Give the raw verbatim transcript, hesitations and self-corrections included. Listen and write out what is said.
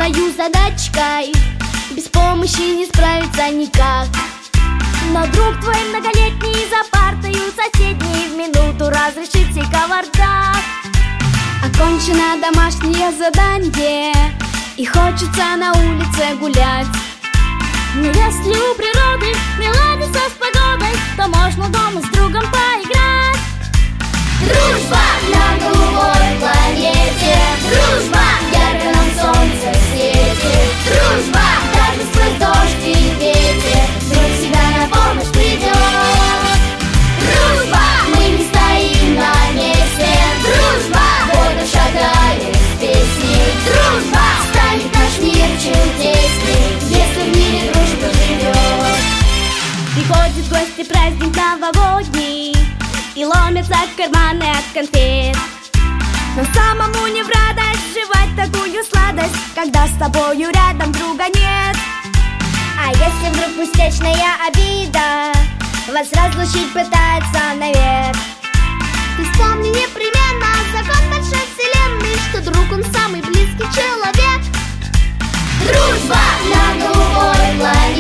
стою задачкой, без помощи не справиться никак. Но друг твой многолетний за партою соседней в минуту разрешит сей кавардак. Окончено домашнее задание, и хочется на улице гулять. Но если у природы не ладится с погодой, то можно дома с другом поиграть. Дружба на голубой планете, дружба ярко нам солнце светит, дружба даже сквозь дождь и ветер друг всегда на помощь придет. Дружба, мы не стоим на месте, дружба бодро шагает с песней, дружба станет наш мир чудесней, если в мире дружба живет. Приходит в гости праздник новогодний, и ломятся карманы от конфет. Но самому не в радость жевать такую сладость, когда с тобою рядом друга нет. А если вдруг пустячная обида вас разлучить пытается навек, ты вспомни непременно закон большой вселенной, что друг он самый близкий человек. Дружба на голубой планете.